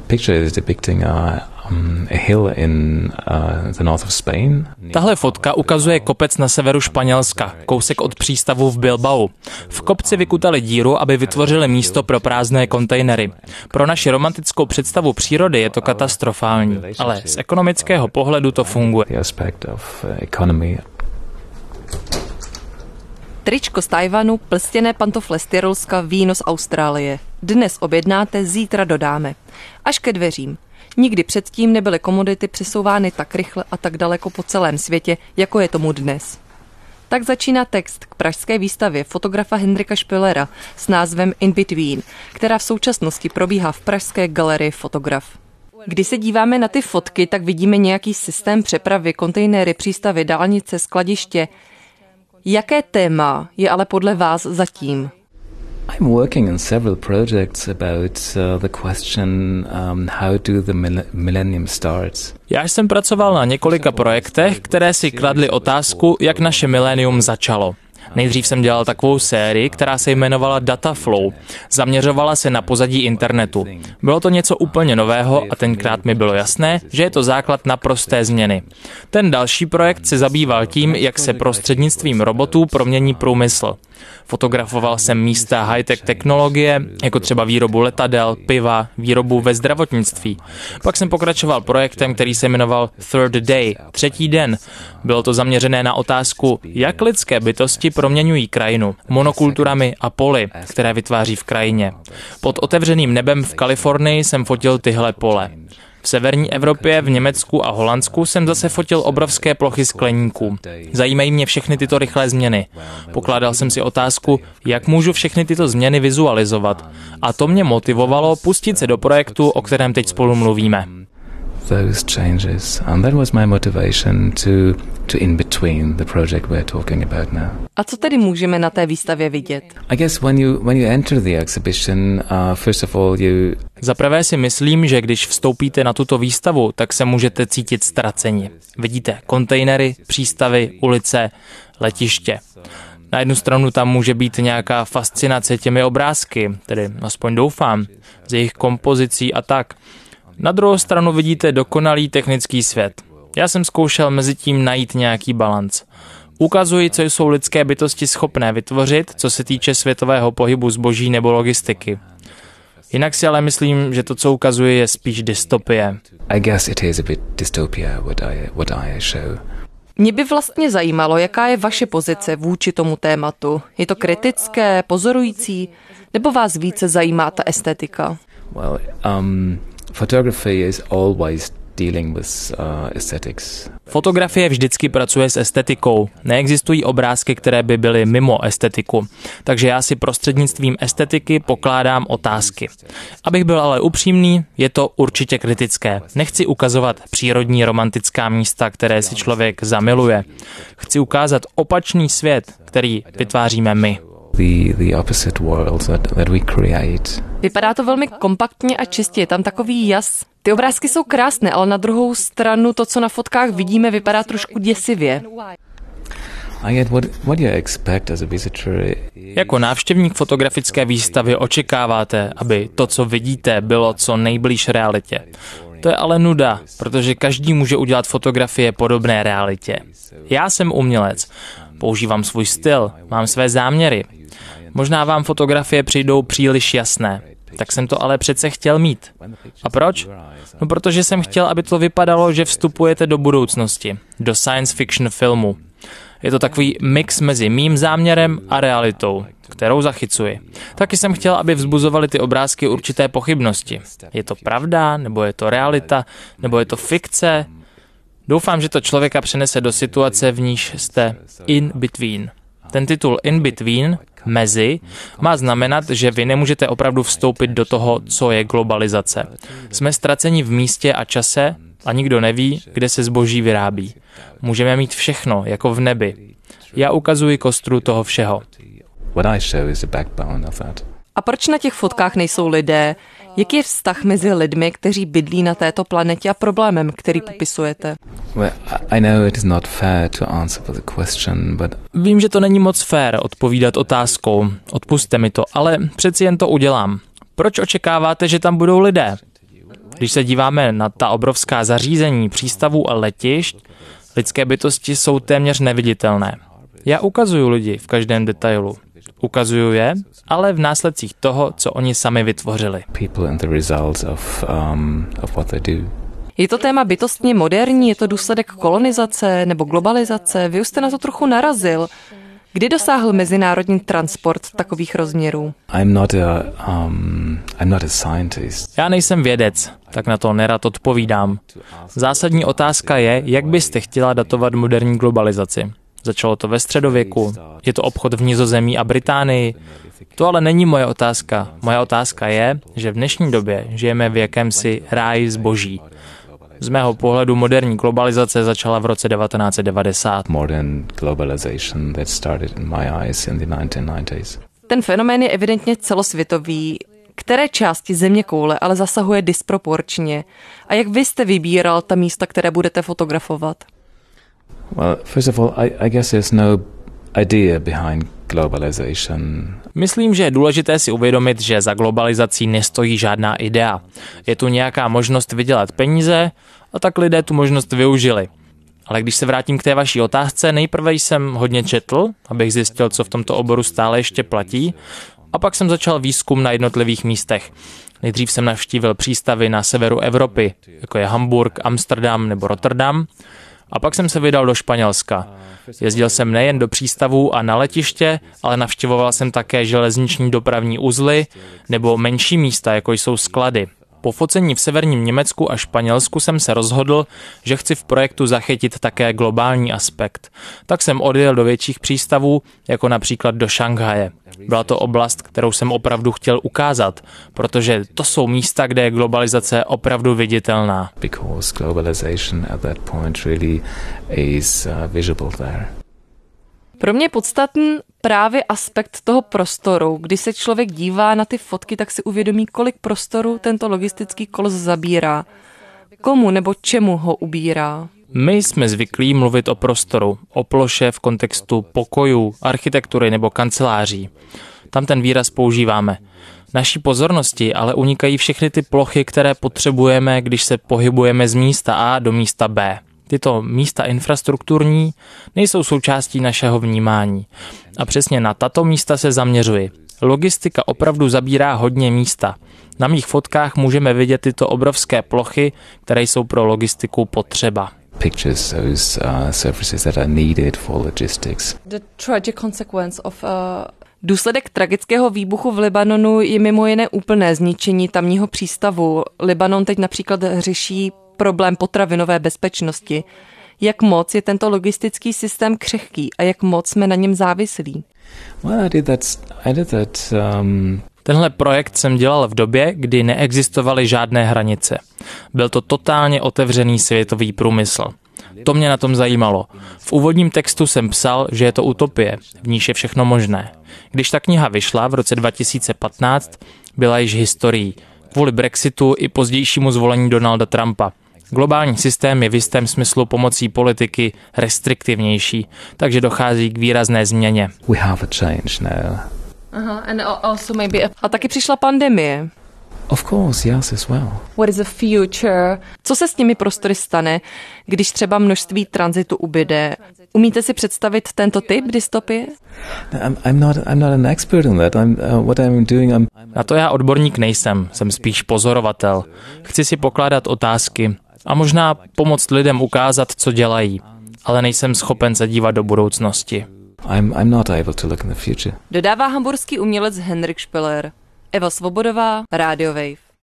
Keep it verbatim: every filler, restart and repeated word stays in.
picture is depicting a, um, a hill in uh, the north of Spain. Tahle fotka ukazuje kopec na severu Španělska, kousek od přístavu v Bilbao. V kopci vykutali díru, aby vytvořili místo pro prázdné kontejnery. Pro naši romantickou představu přírody je to katastrofální, ale z ekonomického pohledu to funguje. Tričko z Tajvanu, plstěné pantofle z Tyrolska, víno z Austrálie. Dnes objednáte, zítra dodáme. Až ke dveřím. Nikdy předtím nebyly komodity přesouvány tak rychle a tak daleko po celém světě, jako je tomu dnes. Tak začíná text k pražské výstavě fotografa Hendrika Špillera s názvem In Between, která v současnosti probíhá v pražské galerii Fotograf. Když se díváme na ty fotky, tak vidíme nějaký systém přepravy, kontejnery, přístavy, dálnice, skladiště. Jaké téma je ale podle vás zatím? I'm working on several projects about uh, the question um, how do the millennium starts. Já jsem pracoval na několika projektech, které si kladly otázku, jak naše milénium začalo. Nejdřív jsem dělal takovou sérii, která se jmenovala Data Flow. Zaměřovala se na pozadí internetu. Bylo to něco úplně nového a tenkrát mi bylo jasné, že je to základ naprosté změny. Ten další projekt se zabýval tím, jak se prostřednictvím robotů promění průmysl. Fotografoval jsem místa high-tech technologie, jako třeba výrobu letadel, piva, výrobu ve zdravotnictví. Pak jsem pokračoval projektem, který se jmenoval Third Day, třetí den. Bylo to zaměřené na otázku, jak lidské bytosti proměňují krajinu monokulturami a poli, které vytváří v krajině. Pod otevřeným nebem v Kalifornii jsem fotil tyhle pole. V severní Evropě, v Německu a Holandsku jsem zase fotil obrovské plochy skleníků. Zajímají mě všechny tyto rychlé změny. Pokládal jsem si otázku, jak můžu všechny tyto změny vizualizovat. A to mě motivovalo pustit se do projektu, o kterém teď spolu mluvíme. Those changes, and that was my motivation to to in between the project we're talking about now. A co tedy můžeme na té výstavě vidět? I guess when you when you enter the exhibition, uh, first of all you. Za prvé si myslím, že když vstoupíte na tuto výstavu, tak se můžete cítit ztraceni. Vidíte kontejnery, přístavy, ulice, letiště. Na jednu stranu tam může být nějaká fascinace těmi obrázky, tedy aspoň doufám, z jejich kompozicí a tak. Na druhou stranu vidíte dokonalý technický svět. Já jsem zkoušel mezi tím najít nějaký balanc. Ukazuji, co jsou lidské bytosti schopné vytvořit, co se týče světového pohybu zboží nebo logistiky. Jinak si ale myslím, že to, co ukazuje, je spíš dystopie. I guess it is a bit dystopia what I what I show. Mě by vlastně zajímalo, jaká je vaše pozice vůči tomu tématu. Je to kritické, pozorující, nebo vás více zajímá ta estetika? Well, um, photography is always dealing with uh, aesthetics. Fotografie vždycky pracuje s estetikou. Neexistují obrázky, které by byly mimo estetiku. Takže já si prostřednictvím estetiky pokládám otázky. Abych byl ale upřímný, je to určitě kritické. Nechci ukazovat přírodní romantická místa, které si člověk zamiluje. Chci ukázat opačný svět, který vytváříme my. The, the opposite world that, that we create. Vypadá to velmi kompaktně a čistě, je tam takový jas. Ty obrázky jsou krásné, ale na druhou stranu to, co na fotkách vidíme, vypadá trošku děsivě. Jako návštěvník fotografické výstavy očekáváte, aby to, co vidíte, bylo co nejblíž realitě. To je ale nuda, protože každý může udělat fotografie podobné realitě. Já jsem umělec, používám svůj styl, mám své záměry. Možná vám fotografie přijdou příliš jasné, tak jsem to ale přece chtěl mít. A proč? No protože jsem chtěl, aby to vypadalo, že vstupujete do budoucnosti, do science fiction filmu. Je to takový mix mezi mým záměrem a realitou, kterou zachycuji. Taky jsem chtěl, aby vzbuzovaly ty obrázky určité pochybnosti. Je to pravda, nebo je to realita, nebo je to fikce? Doufám, že to člověka přenese do situace, v níž jste in between. Ten titul in between, mezi, má znamenat, že vy nemůžete opravdu vstoupit do toho, co je globalizace. Jsme ztraceni v místě a čase a nikdo neví, kde se zboží vyrábí. Můžeme mít všechno, jako v nebi. Já ukazuji kostru toho všeho. A proč na těch fotkách nejsou lidé? Jaký je vztah mezi lidmi, kteří bydlí na této planetě a problémem, který popisujete? Vím, že to není moc fér odpovídat otázkou. Odpusťte mi to, ale přeci jen to udělám. Proč očekáváte, že tam budou lidé? Když se díváme na ta obrovská zařízení přístavů a letišť, lidské bytosti jsou téměř neviditelné. Já ukazuju lidi v každém detailu. Ukazuju je, ale v následcích toho, co oni sami vytvořili. Je to téma bytostně moderní, je to důsledek kolonizace nebo globalizace? Vy už jste na to trochu narazil. Kdy dosáhl mezinárodní transport takových rozměrů? I'm not a, um, I'm not a scientist. Já nejsem vědec, tak na to nerad odpovídám. Zásadní otázka je, jak byste chtěla datovat moderní globalizaci. Začalo to ve středověku, je to obchod v Nizozemí a Británii. To ale není moje otázka. Moje otázka je, že v dnešní době žijeme v jakémsi ráji zboží. Z mého pohledu moderní globalizace začala v roce devatenáct set devadesát. Modern globalization that started in my eyes in the nineteen nineties. Ten fenomén je evidentně celosvětový. Které části zeměkoule ale zasahuje disproporčně? A jak vy jste vybíral ta místa, které budete fotografovat? Well, first of all, I, I guess there's no idea behind globalization. Myslím, že je důležité si uvědomit, že za globalizací nestojí žádná idea. Je tu nějaká možnost vydělat peníze a tak lidé tu možnost využili. Ale když se vrátím k té vaší otázce, nejprve jsem hodně četl, abych zjistil, co v tomto oboru stále ještě platí, a pak jsem začal výzkum na jednotlivých místech. Nejdřív jsem navštívil přístavy na severu Evropy, jako je Hamburg, Amsterdam nebo Rotterdam, a pak jsem se vydal do Španělska. Jezdil jsem nejen do přístavů a na letiště, ale navštěvoval jsem také železniční dopravní uzly nebo menší místa, jako jsou sklady. Po focení v severním Německu a Španělsku jsem se rozhodl, že chci v projektu zachytit také globální aspekt. Tak jsem odjel do větších přístavů, jako například do Šanghaje. Byla to oblast, kterou jsem opravdu chtěl ukázat, protože to jsou místa, kde je globalizace opravdu viditelná. Because globalization at that point really is uh, visible there. Pro mě je podstatný právě aspekt toho prostoru. Když se člověk dívá na ty fotky, tak si uvědomí, kolik prostoru tento logistický kolos zabírá. Komu nebo čemu ho ubírá? My jsme zvyklí mluvit o prostoru, o ploše v kontextu pokojů, architektury nebo kanceláří. Tam ten výraz používáme. Naší pozornosti ale unikají všechny ty plochy, které potřebujeme, když se pohybujeme z místa A do místa B. Tyto místa infrastrukturní nejsou součástí našeho vnímání. A přesně na tato místa se zaměřuji. Logistika opravdu zabírá hodně místa. Na mých fotkách můžeme vidět tyto obrovské plochy, které jsou pro logistiku potřeba. Pictures those uh, services that are needed for logistics. The tragic consequence of uh... Důsledek tragického výbuchu v Libanonu je mimo jiné úplné zničení tamního přístavu. Libanon teď například řeší problém potravinové bezpečnosti. Jak moc je tento logistický systém křehký a jak moc jsme na něm závislí? Well, I did that, I did that, um... Tenhle projekt jsem dělal v době, kdy neexistovaly žádné hranice. Byl to totálně otevřený světový průmysl. To mě na tom zajímalo. V úvodním textu jsem psal, že je to utopie, v níž je všechno možné. Když ta kniha vyšla v roce dva tisíce patnáct, byla již historií. Kvůli Brexitu i pozdějšímu zvolení Donalda Trumpa. Globální systém je v jistém smyslu pomocí politiky restriktivnější, takže dochází k výrazné změně. We have a change now. Aha, and also maybe a... a taky přišla pandemie. Of course, yes, as well. What is the future? Co se s těmi prostory stane, když třeba množství tranzitu ubyde? Umíte si představit tento typ dystopie? I'm, I'm not, I'm not an expert on that. I'm, uh, what I'm doing, I'm... Na to já odborník nejsem, jsem spíš pozorovatel. Chci si pokládat otázky a možná pomoct lidem ukázat, co dělají, ale nejsem schopen se dívat do budoucnosti. I'm, I'm not able to look in the future. Dodává hamburský umělec Henrik Spiller. Eva Svobodová, Radio Wave.